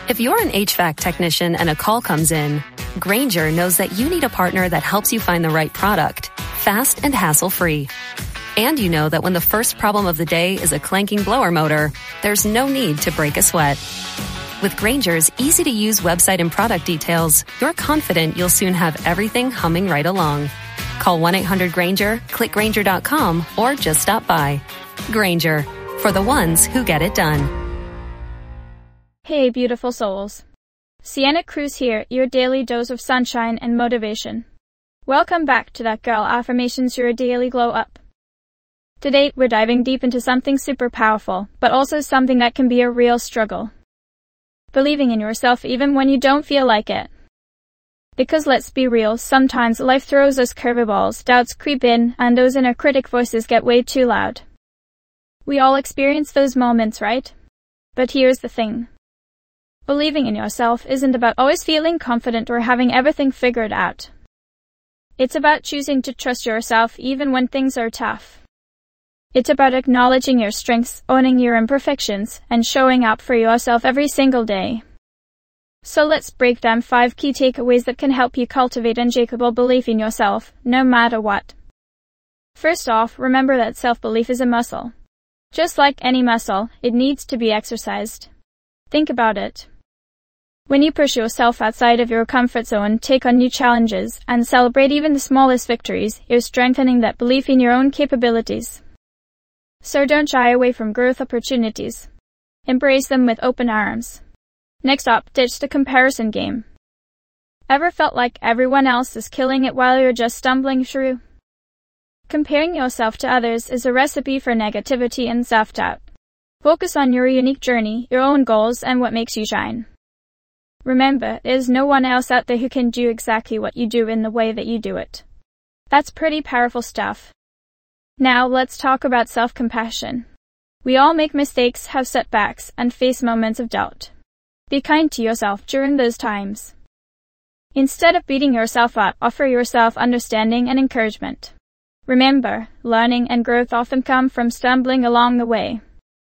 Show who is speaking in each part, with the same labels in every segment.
Speaker 1: If you're an HVAC technician and a call comes in, Grainger knows that you need a partner that helps you find the right product, fast and hassle-free. And you know that when the first problem of the day is a clanking blower motor, there's no need to break a sweat. With Grainger's easy-to-use website and product details, you're confident you'll soon have everything humming right along. Call 1-800-GRAINGER, click Grainger.com, or just stop by. Grainger, for the ones who get it done.
Speaker 2: Hey, beautiful souls. Sienna Cruz here, your daily dose of sunshine and motivation. Welcome back to That Girl Affirmations, your daily glow up. Today, we're diving deep into something super powerful, but also something that can be a real struggle. Believing in yourself even when you don't feel like it. Because let's be real, sometimes life throws us curveballs, doubts creep in, and those inner critic voices get way too loud. We all experience those moments, right? But here's the thing. Believing in yourself isn't about always feeling confident or having everything figured out. It's about choosing to trust yourself even when things are tough. It's about acknowledging your strengths, owning your imperfections, and showing up for yourself every single day. So let's break down 5 key takeaways that can help you cultivate unshakable belief in yourself, no matter what. First off, remember that self-belief is a muscle. Just like any muscle, it needs to be exercised. Think about it. When you push yourself outside of your comfort zone, take on new challenges, and celebrate even the smallest victories, you're strengthening that belief in your own capabilities. So don't shy away from growth opportunities. Embrace them with open arms. Next up, ditch the comparison game. Ever felt like everyone else is killing it while you're just stumbling through? Comparing yourself to others is a recipe for negativity and self-doubt. Focus on your unique journey, your own goals, and what makes you shine. Remember, there's no one else out there who can do exactly what you do in the way that you do it. That's pretty powerful stuff. Now let's talk about self-compassion. We all make mistakes, have setbacks, and face moments of doubt. Be kind to yourself during those times. Instead of beating yourself up, offer yourself understanding and encouragement. Remember, learning and growth often come from stumbling along the way.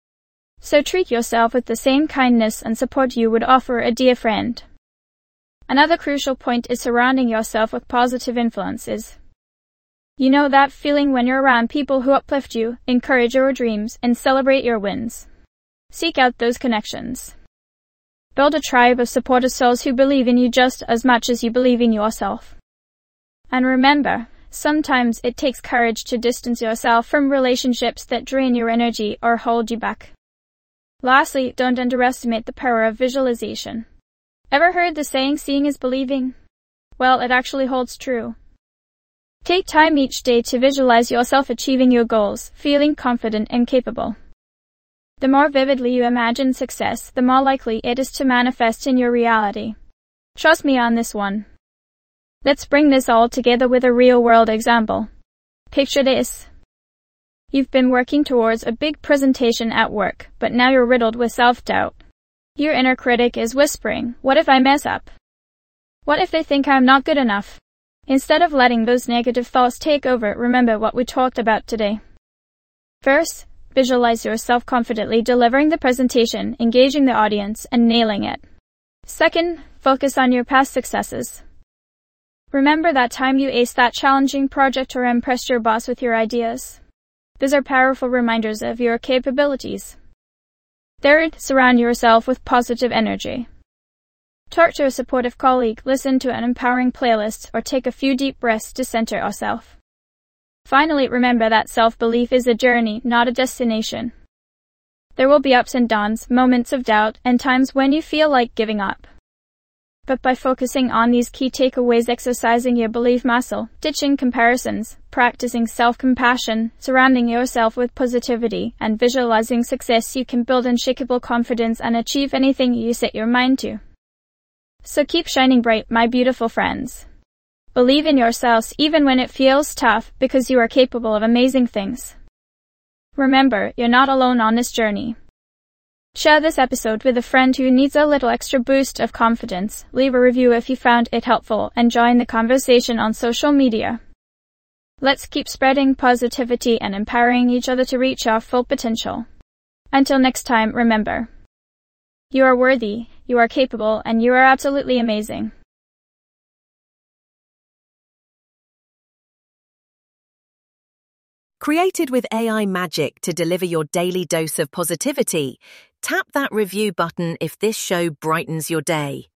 Speaker 2: So treat yourself with the same kindness and support you would offer a dear friend. Another crucial point is surrounding yourself with positive influences. You know that feeling when you're around people who uplift you, encourage your dreams, and celebrate your wins. Seek out those connections. Build a tribe of supportive souls who believe in you just as much as you believe in yourself. And remember, sometimes it takes courage to distance yourself from relationships that drain your energy or hold you back. Lastly, don't underestimate the power of visualization. Ever heard the saying, seeing is believing? Well, it actually holds true. Take time each day to visualize yourself achieving your goals, feeling confident and capable. The more vividly you imagine success, the more likely it is to manifest in your reality. Trust me on this one. Let's bring this all together with a real-world example. Picture this. You've been working towards a big presentation at work, but now you're riddled with self-doubt. Your inner critic is whispering, what if I mess up? What if they think I'm not good enough? Instead of letting those negative thoughts take over, remember what we talked about today. First, visualize yourself confidently delivering the presentation, engaging the audience, and nailing it. Second, focus on your past successes. Remember that time you aced that challenging project or impressed your boss with your ideas. These are powerful reminders of your capabilities. Third, surround yourself with positive energy. Talk to a supportive colleague, listen to an empowering playlist, or take a few deep breaths to center yourself. Finally, remember that self-belief is a journey, not a destination. There will be ups and downs, moments of doubt, and times when you feel like giving up. But by focusing on these key takeaways, exercising your belief muscle, ditching comparisons, practicing self-compassion, surrounding yourself with positivity, and visualizing success, you can build unshakable confidence and achieve anything you set your mind to. So keep shining bright, my beautiful friends. Believe in yourselves even when it feels tough, because you are capable of amazing things. Remember, you're not alone on this journey. Share this episode with a friend who needs a little extra boost of confidence. Leave a review if you found it helpful, and join the conversation on social media. Let's keep spreading positivity and empowering each other to reach our full potential. Until next time, remember, you are worthy, You are capable, and you are absolutely amazing.
Speaker 3: Created with AI magic to deliver your daily dose of positivity, tap that review button if this show brightens your day.